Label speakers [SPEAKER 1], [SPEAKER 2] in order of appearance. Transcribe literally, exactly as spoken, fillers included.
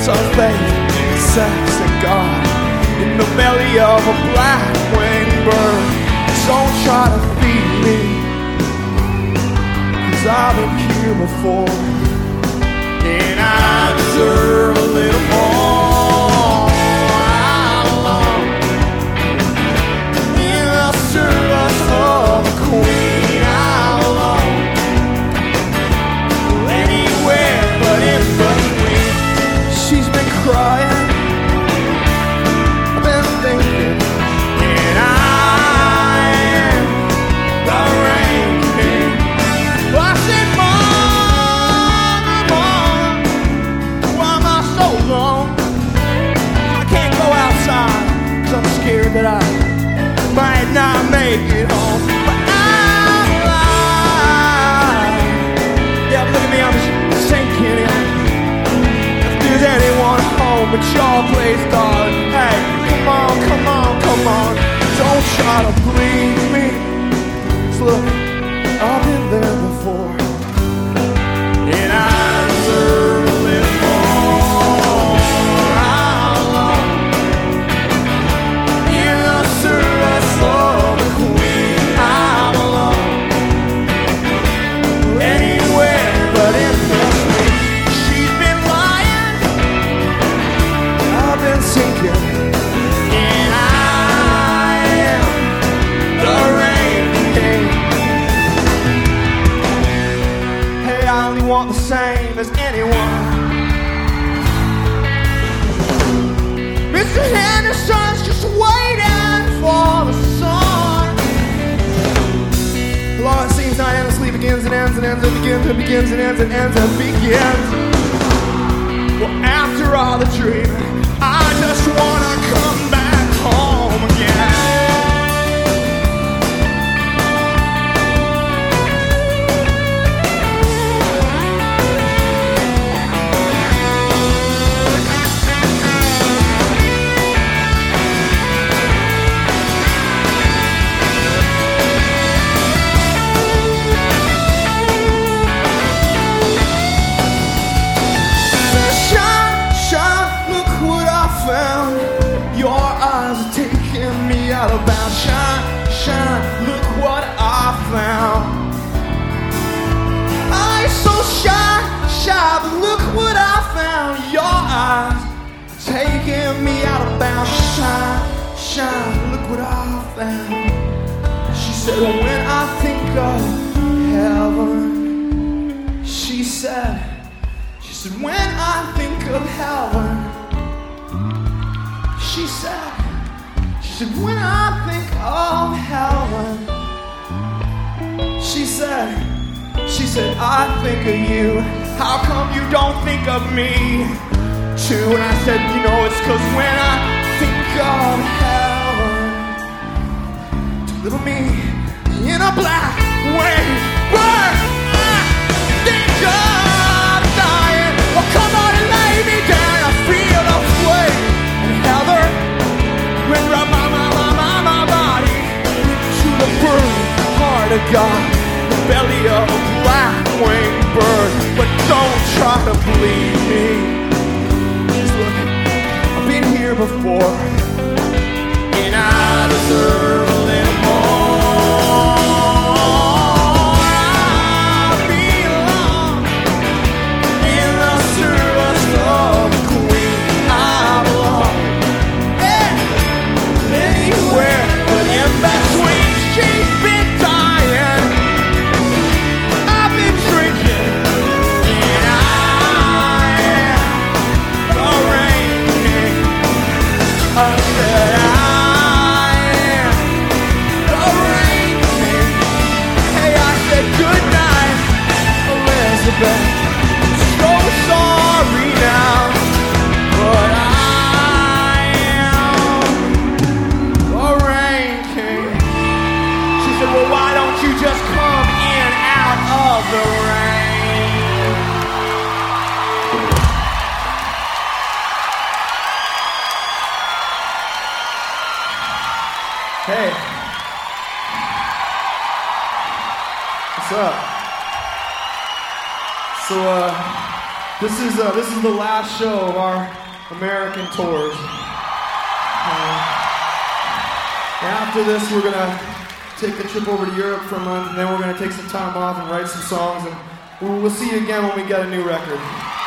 [SPEAKER 1] of faith, sex, and God in the belly of a black-winged bird. Don't try to feed me, 'cause I've been here before, and I deserve a little more. How long in the service of a queen? How long? Anywhere but in between. She's been crying, I've been thinking, and I am the rain king. I said, Mom, Mom, why am I so long? I can't go outside 'cause I'm scared that I might not make it home. But I'm alive. Yeah, look at me, I'm just sinking in. If there's anyone home at your place, darling, hey, come on, come on, come on. Don't try to bleed me. 'Cause look, I've been there before, and I deserve a little more. How long in the service of a queen? How long? Anywhere but in between. She's been lying, I've been sinking, and I am the rain king. Hey, I only want the same as anyone. Mister Henderson's just waiting for the sun. Well, it seems not endlessly begins and ends and ends and begins and begins and ends and ends and begins. Well, after all the dreaming, I just wanna come back home again. Shine, shine, look what I found. Your eyes are taking me out of bounds. Shine, shine, look what I found. Eyes so shy, shy, but look what I found. Your eyes taking me out of bounds. Shine, shine, look what I found. She said, when I think of heaven, she said, she said, when I think of heaven, she said, she said, when I think of heaven, she said, she said, I think of you. How come you don't think of me too? And I said, you know, it's 'cause when I think of heaven, to little me in a black winged bird, I think of dying. Oh, come on and lay me down. I feel the sway and heather when rub my, my, my, my, my body into the burning heart of God, the belly of a black-winged bird. But don't try to bleed me. Just look, I've been here before, and I deserve a little more. I belong in the service of a queen. I belong, yeah, anywhere but in between. She's been dying, I've been drinking, and I am the rain king. I said I am the rain king. Hey, I said good night, Elizabeth. So sorry now, but I am the rain king. She said, well, why don't you just come in out of the rain? Hey, what's up? So, uh, This is uh, this is the last show of our American tours. Uh, after this, we're gonna take the trip over to Europe for a month, and then we're gonna take some time off and write some songs, and we'll, we'll see you again when we get a new record.